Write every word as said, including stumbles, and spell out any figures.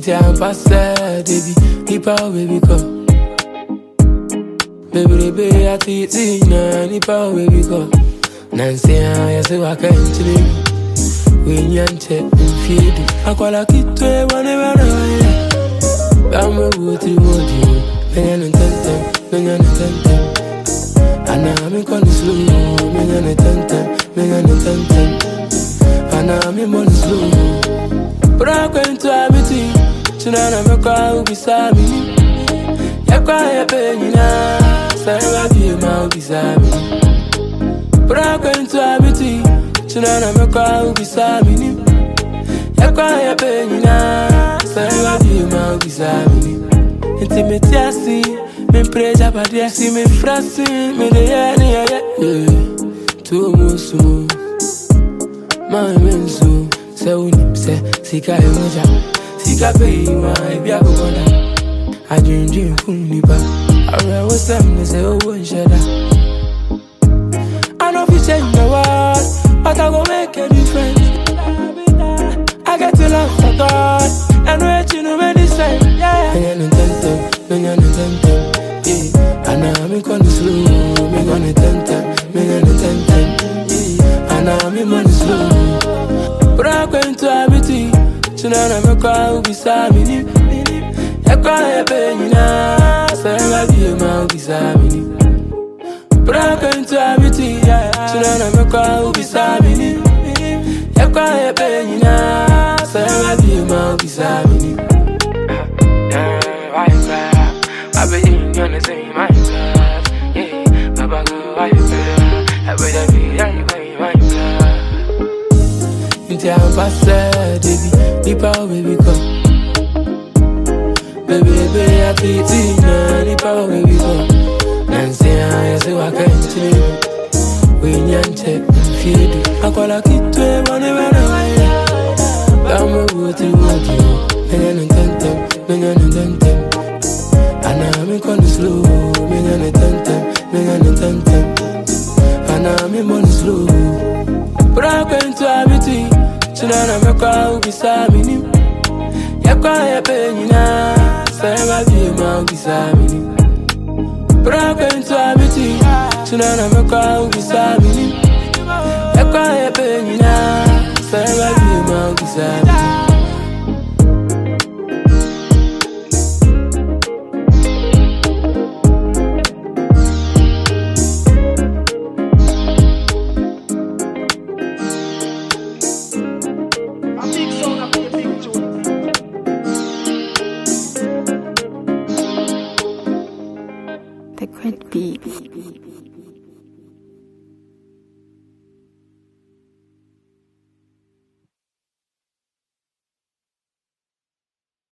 Inti I'm past baby, nipa baby come. Baby baby I teach you na nipa baby come. Nancy I say I can't sleep. We nyante mfidi. Akwala kitwe wane wane wane. Bama wuti wuti. Menya nentente, menya nentente. Ana mi koni slow, menya nentente, menya nentente. Ana mi mon slow. Bra kwento abiti. Tunana mekwa ubisami. Yakwa ya penina. Sanga bima ubisami. Bra kwento abiti. Tunana mekwa ubisami. Yakwa ya penina. Sanga bima ubisami. Intimate asi. Me preja padia. Si me frasi. Me de ya ni ya ya. Tu musu. Ma mensu. Se unim se. Sika emoja. Sika pay ma ibia kukonda. I dream dream kunipa. I was them to say oh one shada. I know if you change the world, but I go make a difference. I get to love for God, and wait you know many say yeah. Me gonna tempt them, me gonna tempt them, yeah. And now me gonna slow, me gonna tempt them, me gonna tempt them, yeah. And now me money slow, but I going to abiti. Tunana mekwa ubisami. Yakwa ya penina. Sanga bima ubisami. Bra kwento abiti. Tunana mekwa ubisami. Yakwa ya penina. Sanga bima ubisami. Why you cry? I bet you gonna say my God. Yeah, Baba go why you cry? I bet I be and you going my God. Inti I'm past baby, nipa baby come. Baby baby I teach you na nipa baby come. Nancy I say I can't sleep. We nyante mfidi. Akwala kitwe wane wane wane. Bama wuti wuti. Menya nentente, menya nentente. Ana mi koni slow, menya nentente, menya nentente. Ana mi money slow. Bra kwento abiti. Tunana mekwa ubisami. Yakwa ya penina. Sanga bima ubisami. Bra kwento abiti. Tunana mekwa ubisami. Yakwa ya penina. Sanga bima ubisami. The Great Beat.